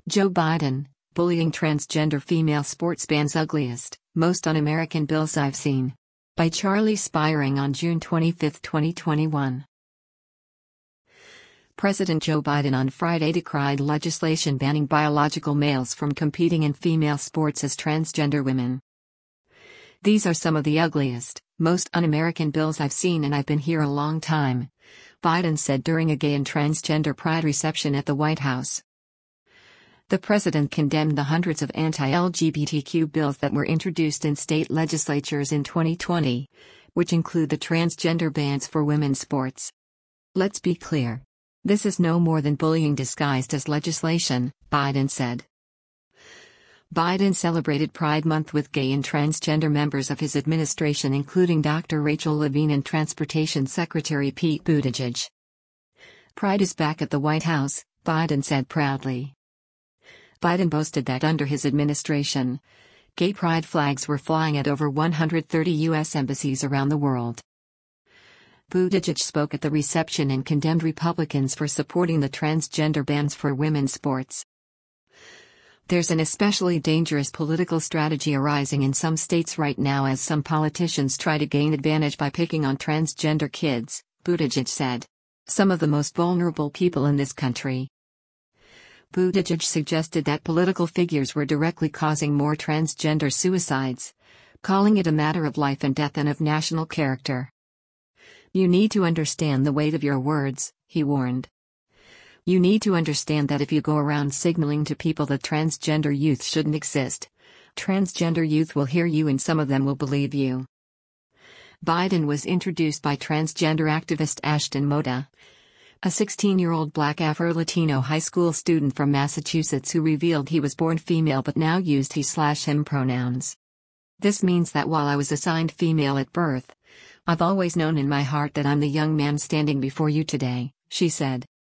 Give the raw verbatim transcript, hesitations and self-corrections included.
Joe Biden, bullying transgender female sportsman's ugliest, most un-American bills I've seen. By Charlie Spiring on June twenty-fifth, twenty twenty-one. President Joe Biden on Friday decried legislation banning biological males from competing in female sports as transgender women. "These are some of the ugliest, most un-American bills I've seen, and I've been here a long time," Biden said during a gay and transgender pride reception at the White House. The president condemned the hundreds of anti-L G B T Q bills that were introduced in state legislatures in twenty twenty, which include the transgender bans for women's sports. "Let's be clear. This is no more than bullying disguised as legislation," Biden said. Biden celebrated Pride Month with gay and transgender members of his administration, including Doctor Rachel Levine and Transportation Secretary Pete Buttigieg. "Pride is back at the White House," Biden said proudly. Biden boasted that under his administration, gay pride flags were flying at over one hundred thirty U S embassies around the world. Buttigieg spoke at the reception and condemned Republicans for supporting the transgender bans for women's sports. "There's an especially dangerous political strategy arising in some states right now as some politicians try to gain advantage by picking on transgender kids," Buttigieg said. "Some of the most vulnerable people in this country." Buttigieg suggested that political figures were directly causing more transgender suicides, calling it a matter of life and death and of national character. "You need to understand the weight of your words," he warned. "You need to understand that if you go around signaling to people that transgender youth shouldn't exist, transgender youth will hear you and some of them will believe you." Biden was introduced by transgender activist Ashton Moda, a sixteen-year-old black Afro-Latino high school student from Massachusetts who revealed he was born female but now used he/him pronouns. "This means that while I was assigned female at birth, I've always known in my heart that I'm the young man standing before you today," she said.